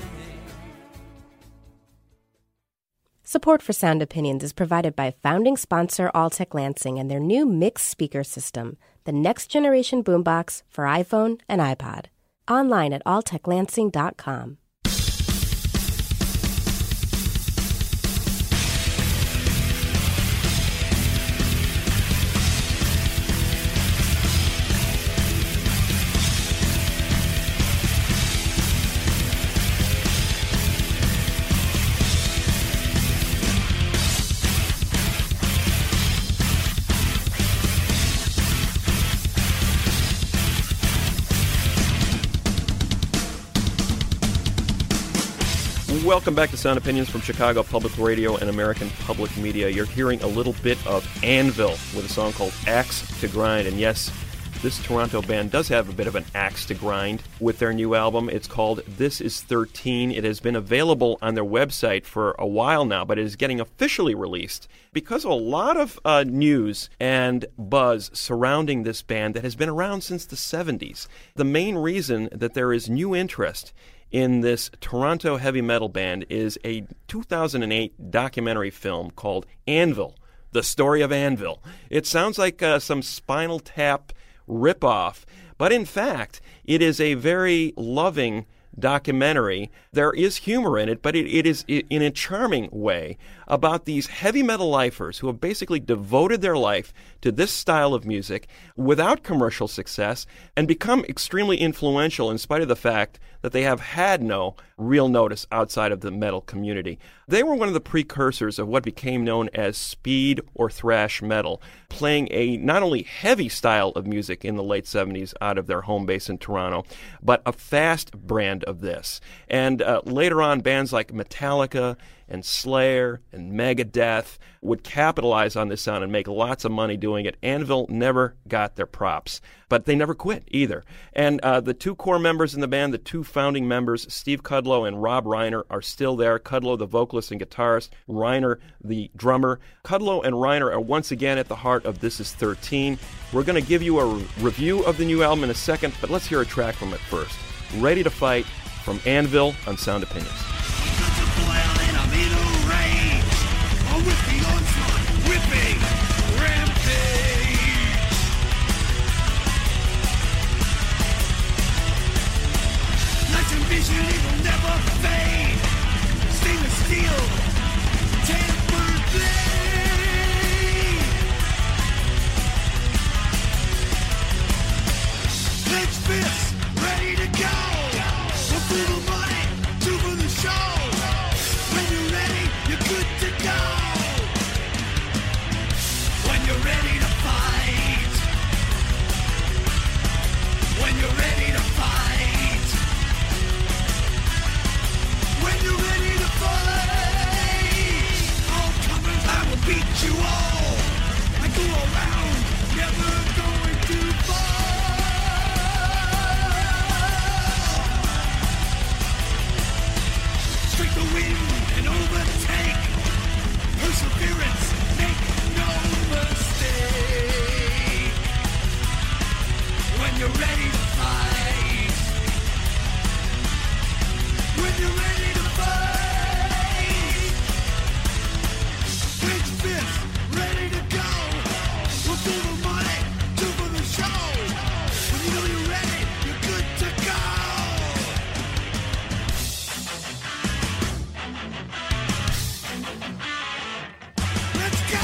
Speaker 12: Support for Sound Opinions is provided by founding sponsor Alltech Lansing and their new mixed speaker system, the next generation boombox for iPhone and iPod. Online at alltech lansing dot com.
Speaker 11: Welcome back to Sound Opinions from Chicago Public Radio and American Public Media. You're hearing a little bit of Anvil with a song called Axe to Grind. And yes, this Toronto band does have a bit of an axe to grind with their new album. It's called This Is thirteen. It has been available on their website for a while now, but it is getting officially released because of a lot of uh, news and buzz surrounding this band that has been around since the seventies. The main reason that there is new interest in this Toronto heavy metal band is a two thousand eight documentary film called Anvil, The Story of Anvil. It sounds like uh, some Spinal Tap ripoff, but in fact, it is a very loving documentary. There is humor in it, but it, it is in a charming way about these heavy metal lifers who have basically devoted their life to this style of music without commercial success and become extremely influential in spite of the fact that they have had no real notice outside of the metal community. They were one of the precursors of what became known as speed or thrash metal, playing a not only heavy style of music in the late seventies out of their home base in Toronto, but a fast brand band of this. And uh, later on, bands like Metallica and Slayer and Megadeth would capitalize on this sound and make lots of money doing it. Anvil never got their props, but they never quit either. And uh, the two core members in the band, the two founding members, Steve Kudlow and Rob Reiner, are still there. Kudlow, the vocalist and guitarist, Reiner, the drummer. Kudlow and Reiner are once again at the heart of This Is thirteen. We're going to give you a re- review of the new album in a second, but let's hear a track from it first. Ready to Fight from Anvil on Sound Opinions.
Speaker 15: Vision, it will never fade. Stainless steel, tempered blade. Clenched fists, ready to go. One for the money, two for the show. When you're ready, you're good to go. When you're ready to fight. When you're ready to fight. When you're ready to fight, all comers, I will beat you all. I go around, never going to fall. Strike the wind and overtake. Perseverance, make no mistake. When you're ready to fight. When you're ready. Ready to go. One for the money, two for the show. When you know you're ready, you're good to go. Let's go.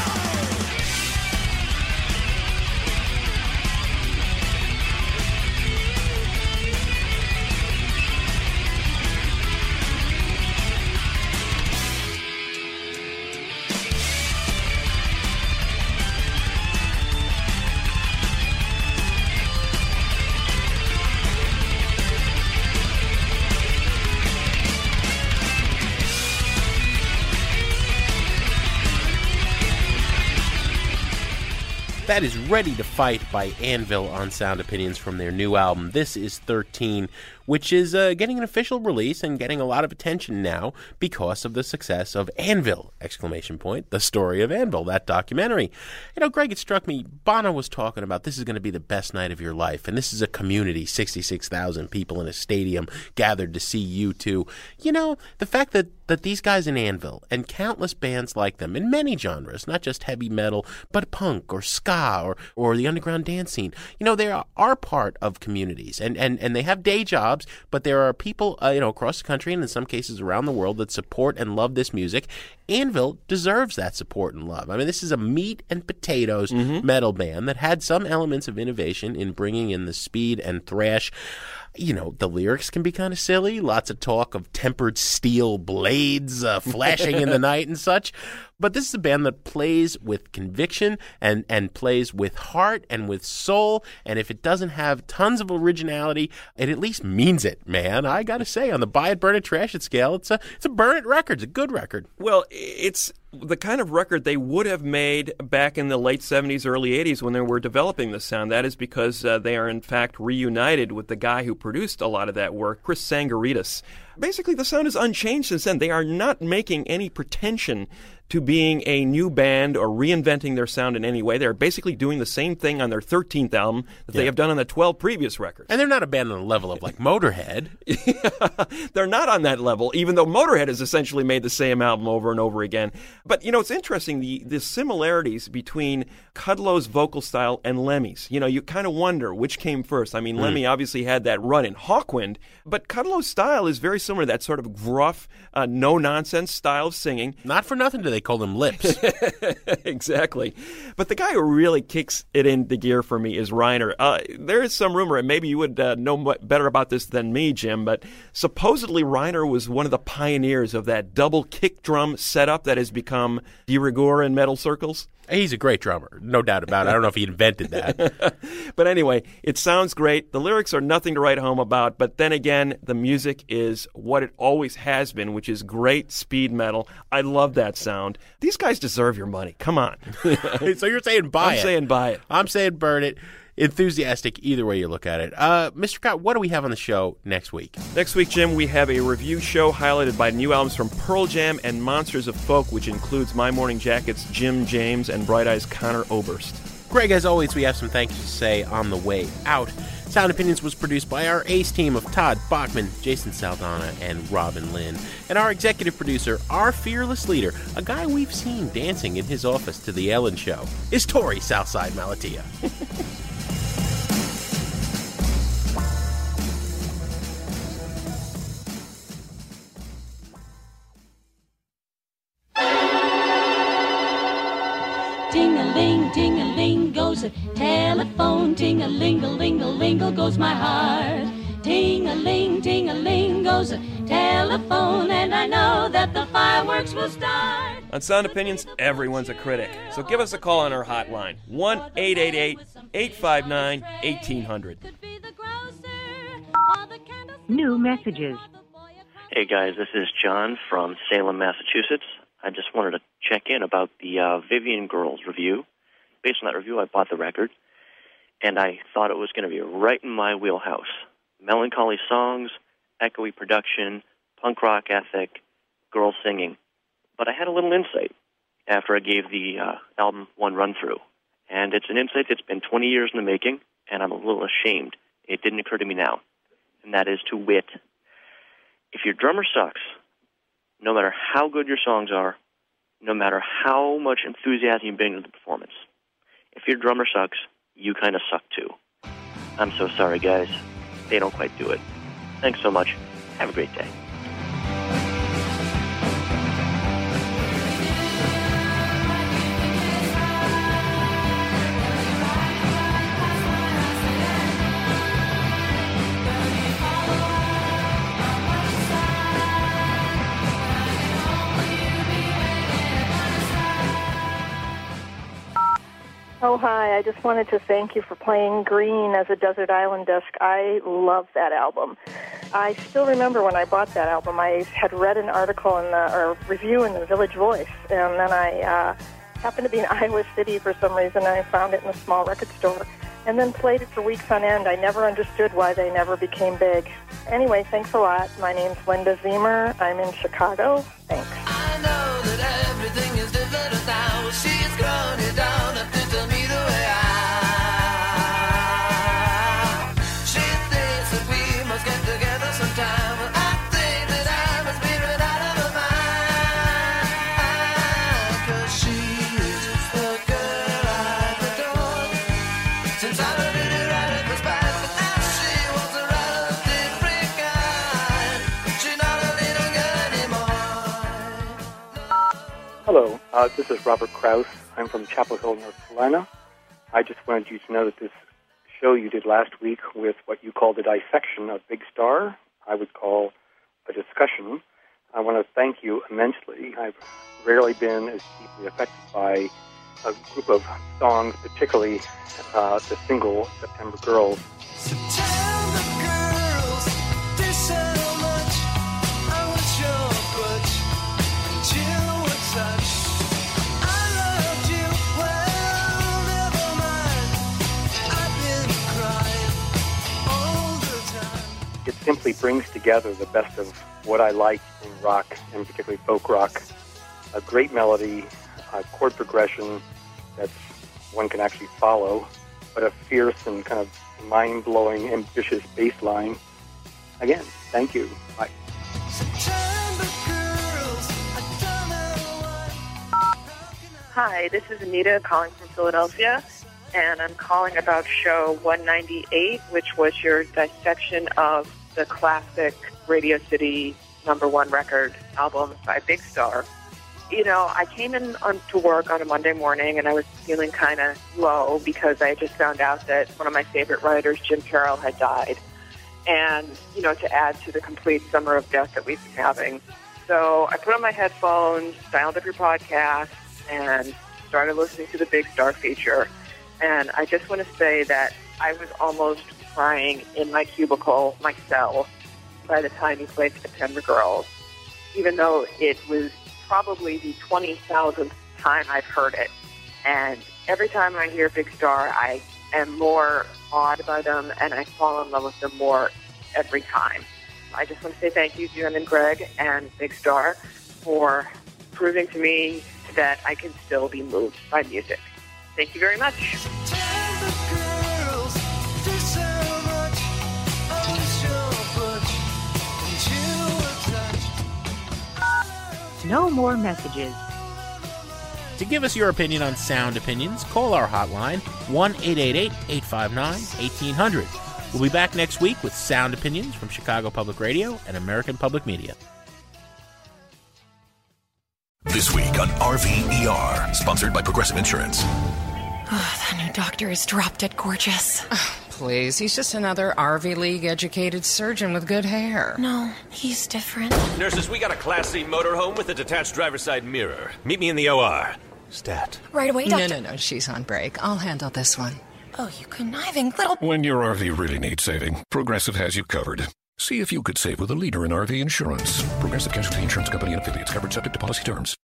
Speaker 10: That is Ready to Fight by Anvil on Sound Opinions from their new album, This Is thirteen, which is uh, getting an official release and getting a lot of attention now because of the success of Anvil, exclamation point, the story of Anvil, that documentary. You know, Greg, it struck me, Bono was talking about this is going to be the best night of your life, and this is a community, sixty-six thousand people in a stadium gathered to see U two. You know, the fact that, that these guys in Anvil and countless bands like them in many genres, not just heavy metal, but punk or ska or, or the underground dance scene, you know, they are, are part of communities, and, and, and they have day jobs, but there are people, uh, you know, across the country and in some cases around the world that support and love this music. Anvil deserves that support and love. I mean, this is a meat and potatoes mm-hmm. metal band that had some elements of innovation in bringing in the speed and thrash. You know, the lyrics can be kind of silly. Lots of talk of tempered steel blades uh, flashing in the night and such. But this is a band that plays with conviction and, and plays with heart and with soul. And if it doesn't have tons of originality, it at least means it, man. I got to say, on the buy it, burn it, trash it scale, it's a, it's a burn it record. It's a good record.
Speaker 11: Well, it's the kind of record they would have made back in the late seventies, early eighties when they were developing the sound. That is because uh, they are, in fact, reunited with the guy who produced a lot of that work, Chris Tsangarides. Basically, the sound is unchanged since then. They are not making any pretension to being a new band or reinventing their sound in any way. They're basically doing the same thing on their thirteenth album that yeah. they have done on the twelve previous records.
Speaker 10: And they're not a band on the level of, like, Motorhead.
Speaker 11: They're not on that level, even though Motorhead has essentially made the same album over and over again. But, you know, it's interesting, the, the similarities between Kudlow's vocal style and Lemmy's. You know, you kind of wonder which came first. I mean, mm. Lemmy obviously had that run in Hawkwind, but Kudlow's style is very similar to that sort of gruff, uh, no-nonsense style of singing.
Speaker 10: Not for nothing do they call them Lips.
Speaker 11: Exactly. But the guy who really kicks it into gear for me is Reiner. Uh, there is some rumor, and maybe you would uh, know better about this than me, Jim, but supposedly Reiner was one of the pioneers of that double kick drum setup that has become de rigueur in metal circles.
Speaker 10: He's a great drummer, no doubt about it. I don't know if he invented that.
Speaker 11: But anyway, it sounds great. The lyrics are nothing to write home about, but then again, the music is what it always has been, which is great speed metal. I love that sound. These guys deserve your money. Come on.
Speaker 10: So you're saying buy
Speaker 11: I'm
Speaker 10: it.
Speaker 11: I'm saying buy it.
Speaker 10: I'm saying burn it. Enthusiastic either way you look at it. Uh, Mister Scott, what do we have on the show next week?
Speaker 11: Next week, Jim, we have a review show highlighted by new albums from Pearl Jam and Monsters of Folk, which includes My Morning Jacket's Jim James and Bright Eyes' Connor Oberst.
Speaker 10: Greg, as always, we have some thank yous to say on the way out. Sound Opinions was produced by our ace team of Todd Bachman, Jason Saldana, and Robin Lynn. And our executive producer, our fearless leader, a guy we've seen dancing in his office to The Ellen Show, is Tori Southside Malatia.
Speaker 16: Ding-a-ling, ding-a-ling goes a telephone. Ding-a-ling-a-ling-a-lingle goes my heart. Ding-a-ling, ding-a-ling goes a telephone. And I know that the fireworks will start.
Speaker 11: On Sound Opinions, everyone's a critic. So give us a call on our hotline, one eight eight eight, eight five nine, one eight zero zero.
Speaker 17: New messages.
Speaker 18: Hey guys, this is John from Salem, Massachusetts. I just wanted to check in about the uh, Vivian Girls review. Based on that review, I bought the record, and I thought it was going to be right in my wheelhouse. Melancholy songs, echoey production, punk rock ethic, girls singing. But I had a little insight after I gave the uh, album one run-through. And it's an insight that's been twenty years in the making, and I'm a little ashamed. It didn't occur to me now. And that is to wit, if your drummer sucks, no matter how good your songs are, no matter how much enthusiasm you bring into the performance, if your drummer sucks, you kind of suck too. I'm so sorry, guys. They don't quite do it. Thanks so much. Have a great day.
Speaker 19: Oh, hi. I just wanted to thank you for playing Green as a Desert Island Disc. I love that album. I still remember when I bought that album, I had read an article in the, or review in the Village Voice, and then I uh, happened to be in Iowa City for some reason, and I found it in a small record store, and then played it for weeks on end. I never understood why they never became big. Anyway, thanks a lot. My name's Linda Zemer. I'm in Chicago. Thanks.
Speaker 15: I know that everything is different now. She's grown it down and to me the way I. She thinks that we must get together sometime. I think that I must be right out of her mind. Cause she's the girl I've adored since I learned to ride at the spine. But now she wants to ride a different kind. She's not a little girl anymore.
Speaker 20: Hello, uh, this is Robert Krause. I'm from Chapel Hill, North Carolina. I just wanted you to know that this show you did last week with what you called a dissection of Big Star, I would call a discussion. I want to thank you immensely. I've rarely been as deeply affected by a group of songs, particularly uh, the single September Girls.
Speaker 15: September girls, they said how much I was your crutch, and you were such. I loved you, well, never mind. I've been crying all the time.
Speaker 20: It simply brings together the best of what I like in rock, and particularly folk rock. A great melody, a chord progression that one can actually follow, but a fierce and kind of mind-blowing, ambitious bass line. Again, thank you. Bye.
Speaker 15: September girls, I don't know why.
Speaker 21: Hi, this is Anita calling from Philadelphia, and I'm calling about show one ninety-eight, which was your dissection of the classic Radio City number one record album by Big Star. You know, I came in on, to work on a Monday morning, and I was feeling kind of low because I just found out that one of my favorite writers, Jim Carroll, had died. And, you know, to add to the complete summer of death that we've been having. So I put on my headphones, dialed up your podcast, and started listening to the Big Star feature, and I just want to say that I was almost crying in my cubicle, my cell, by the time he played September Girls, even though it was probably the twenty thousandth time I've heard it. And every time I hear Big Star, I am more awed by them, and I fall in love with them more every time. I just want to say thank you, Jim and Greg and Big Star, for proving to me that I can still be moved by music. Thank you very much.
Speaker 17: No more messages.
Speaker 1: To give us your opinion on Sound Opinions, call our hotline, one eight eight eight, eight five nine, one eight zero zero. We'll be back next week with Sound Opinions from Chicago Public Radio and American Public Media.
Speaker 4: This week on R V E R, sponsored by Progressive Insurance.
Speaker 5: Oh, that new doctor is drop dead gorgeous.
Speaker 6: Oh, please, he's just another Ivy League-educated surgeon with good hair.
Speaker 5: No, he's different.
Speaker 7: Nurses, we got a Class C motorhome with a detached driver's side mirror. Meet me in the O R. Stat.
Speaker 5: Right away, doctor.
Speaker 6: No, no, no, she's on break. I'll handle this one.
Speaker 5: Oh, you conniving little...
Speaker 4: When your R V really needs saving, Progressive has you covered. See if you could save with a leader in R V insurance. Progressive Casualty Insurance Company and affiliates. Covered subject to policy terms.